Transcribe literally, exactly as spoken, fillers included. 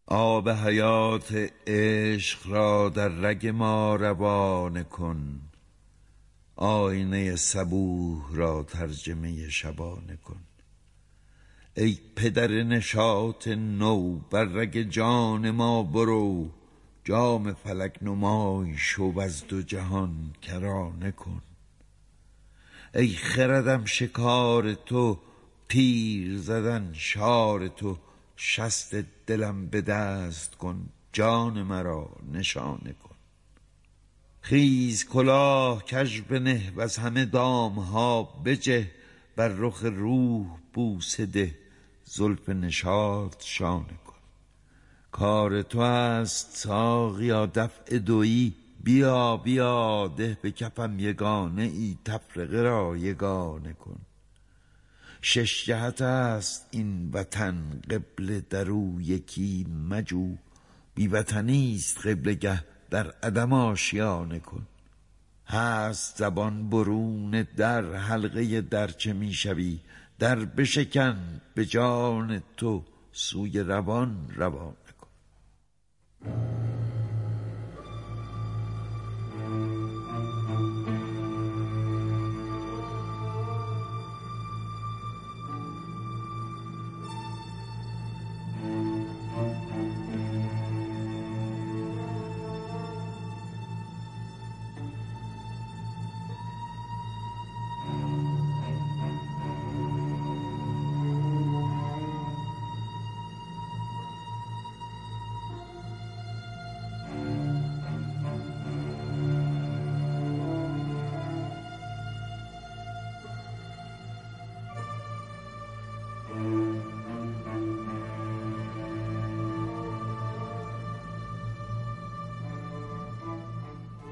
آب حیات عشق را در رگ ما روانه کن، آینه صبوح را ترجمه شبانه کن. ای پدر نشاط نو، بر رگ جان ما برو، جام فلک نمای شو از دو جهان کرانه کن. ای خردم شکار تو، تیر زدن شار تو، شست دلم به دست کن، جان مرا نشانه کن. خیز کلاه کژ بنه وز همه دام ها بجه، بر رخ روح بوسه ده، زلف نشاط شانه کن. کار تو است ساقیا دفع دویی، بیا بیا ده به کفم یگانه ای، تفرقه را یگانه کن. شش جهت است این وطن، قبله در او یکی مجو، بی وطنی است قبله گه، در عدم آشیانه کن. هست زبان برون در، حلقه در چه می شوی؟ در بشکن به جان تو، سوی روان روانه